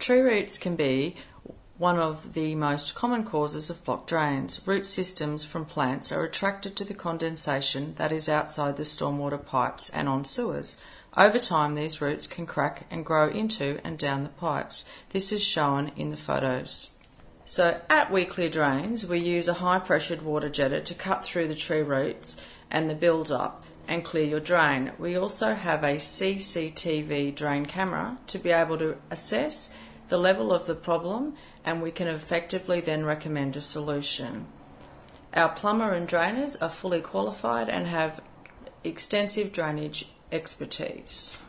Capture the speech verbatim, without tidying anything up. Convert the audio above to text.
Tree roots can be one of the most common causes of blocked drains. Root systems from plants are attracted to the condensation that is outside the stormwater pipes and on sewers. Over time, these roots can crack and grow into and down the pipes. This is shown in the photos. So at We Clear Drains, we use a high-pressured water jetter to cut through the tree roots and the build-up and clear your drain. We also have a C C T V drain camera to be able to assess the level of the problem, and we can effectively then recommend a solution. Our plumber and drainers are fully qualified and have extensive drainage expertise.